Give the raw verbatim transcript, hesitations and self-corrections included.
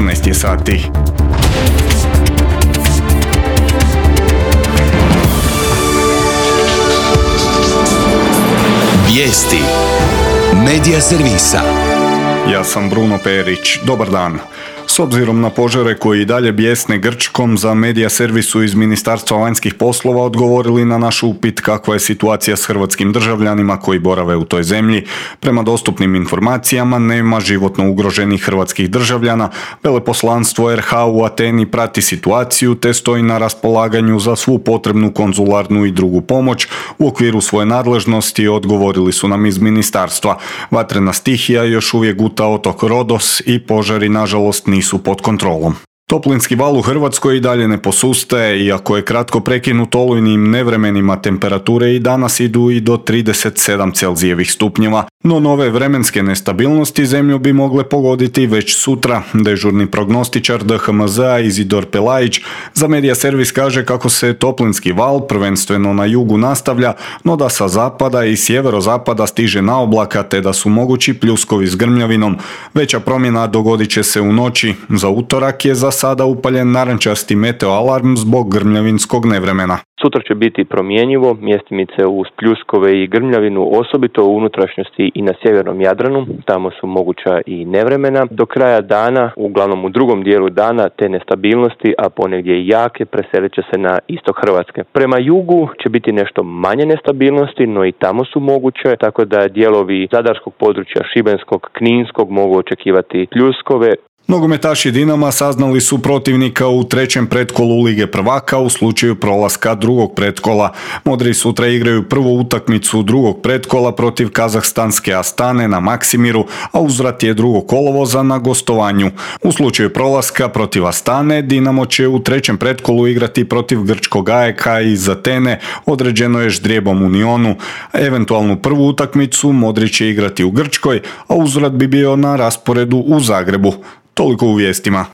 osamnaest je sati. Vijesti Medija servisa. Ja sam Bruno Perić. Dobar dan. S obzirom na požare koji i dalje bijesne Grčkom, za Medija servisu iz Ministarstva vanjskih poslova odgovorili na naš upit kakva je situacija s hrvatskim državljanima koji borave u toj zemlji. Prema dostupnim informacijama nema životno ugroženih hrvatskih državljana. Veleposlanstvo er ha u Ateni prati situaciju te stoji na raspolaganju za svu potrebnu konzularnu i drugu pomoć. U okviru svoje nadležnosti odgovorili su nam iz ministarstva. Vatrena stihija još uvijek guta otok Rodos i požari nažalost nisu pod kontrolom. Toplinski val u Hrvatskoj i dalje ne posustaje, iako je kratko prekinut olujnim nevremenima, temperature i danas idu i do trideset sedam Celzijevih stupnjeva, no nove vremenske nestabilnosti zemlju bi mogle pogoditi već sutra. Dežurni prognostičar de ha em zea Izidor Pelajić za Medija servis kaže kako se toplinski val prvenstveno na jugu nastavlja, no da sa zapada i sjeverozapada stiže na oblaka te da su mogući pljuskovi s grmljavinom. Veća promjena dogodit će se u noći. Za utorak je za sada upaljen narančasti meteo alarm zbog grmljavinskog nevremena. Sutra će biti promjenjivo, mjestimice uz pljuskove i grmljavinu, osobito u unutrašnjosti i na sjevernom Jadranu, tamo su moguća i nevremena. Do kraja dana, uglavnom u drugom dijelu dana, te nestabilnosti, a ponegdje i jake, preselit će se na istok Hrvatske. Prema jugu će biti nešto manje nestabilnosti, no i tamo su moguće, tako da dijelovi zadarskog područja, šibenskog, kninskog mogu očekivati pljuskove. Nogometaši Dinama saznali su protivnika u trećem pretkolu Lige prvaka u slučaju prolaska drugog pretkola. Modri sutra igraju prvu utakmicu drugog pretkola protiv kazahstanske Astane na Maksimiru, a uzvrat je drugog kolovoza na gostovanju. U slučaju prolaska protiv Astane, Dinamo će u trećem pretkolu igrati protiv grčkog a e ka iz Atene, određeno je ždrijebom Unionu. Eventualnu prvu utakmicu Modri će igrati u Grčkoj, a uzvrat bi bio na rasporedu u Zagrebu. Toliko u vijestima.